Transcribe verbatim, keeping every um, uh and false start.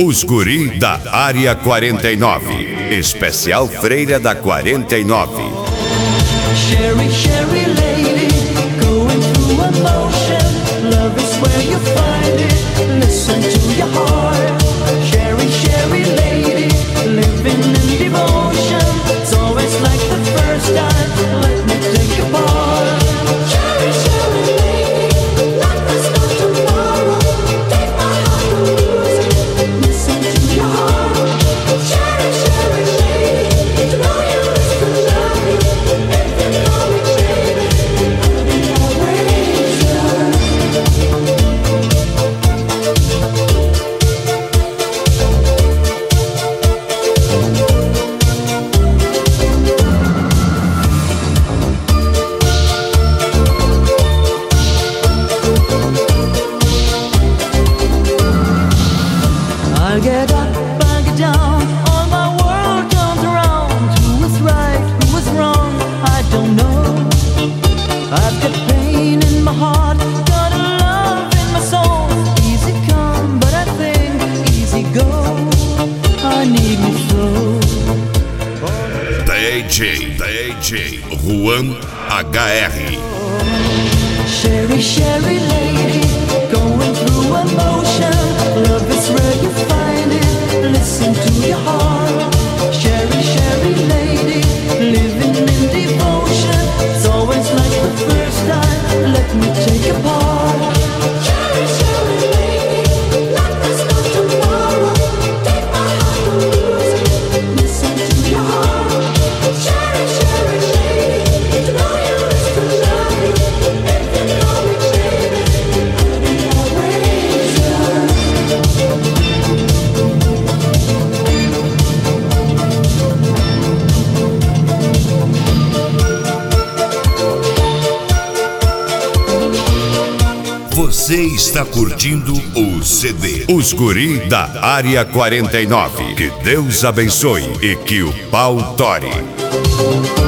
Os guri da Área quarenta e nove. Especial Freira da quarenta e nove. Sherry, Sherry lady, going through emotion. Love is where you find it. Listen to your heart. Sherry, Sherry lady, living in devotion. It's always like the first time. Let me take a part. Sherry, Sherry lady, life is not tomorrow. Take my heart and lose it. Listen to your heart. Sherry, Sherry lady, to know you is to love you. If you know me, baby, I'll be always yours. I get up, I get down, all my world comes around. Who is right, who is wrong, I don't know. I've got pain in my heart, got a love in my soul. Easy come, but I think easy go. I need me slow. D J, D J Juan H R. Sherry, Sherry lady, going through emotion. Love is where you find it. Listen to your heart. Sherry, Sherry lady, living in devotion. It's always like the first time. Let me take a part. Sherry, Sherry lady, life is not tomorrow. Take my heart and lose it. Listen to your heart. Sherry, Sherry lady, to know you is to love you. If you know me, baby, I'll be always yours. Você está curtindo o C D Os Guri da Área quarenta e nove. Que Deus abençoe e que o pau tore.